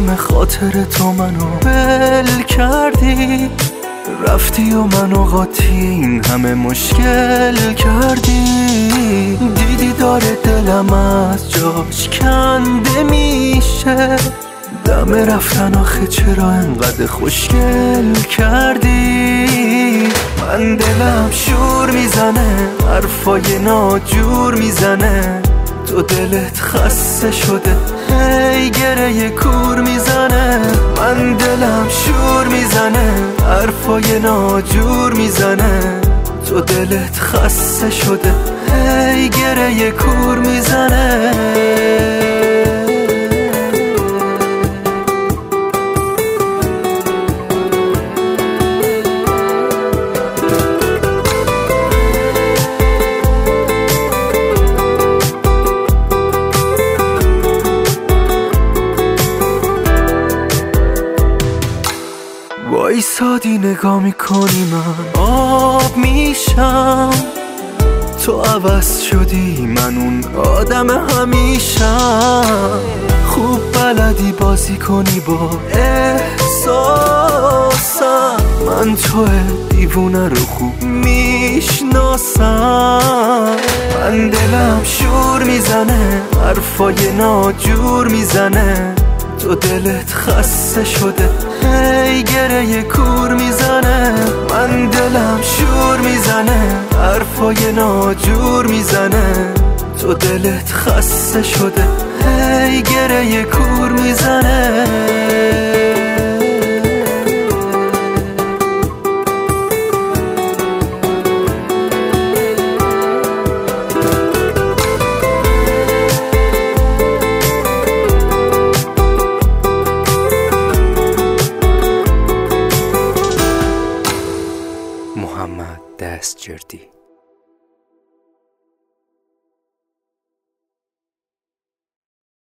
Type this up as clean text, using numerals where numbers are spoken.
همه خاطر تو منو بل کردی، رفتی و منو قاطی این همه مشکل کردی. دیدی داره دلم از جاش کنده میشه، دم رفتن آخه چرا انقدر خوشگل کردی. من دلم شور میزنه، حرفای ناجور میزنه، تو دلت خسته شده هی گره کور میزنه. من دلم شور میزنه، حرفای ناجور میزنه، تو دلت خسته شده هی گره کور میزنه. وایسادی نگاه میکنی من آب میشم، تو عوض شدی من اون آدم همیشم. خوب بلدی بازی کنی با احساسم، من تو دیوونه رو خوب میشناسم. من دلم شور میزنه، حرفای ناجور میزنه، تو دلت خسته شده هی گره کور میزنه. من دلم شور میزنه، حرفای ناجور میزنه، تو دلت خسته شده هی گره کور میزنه. محمد دستجردی.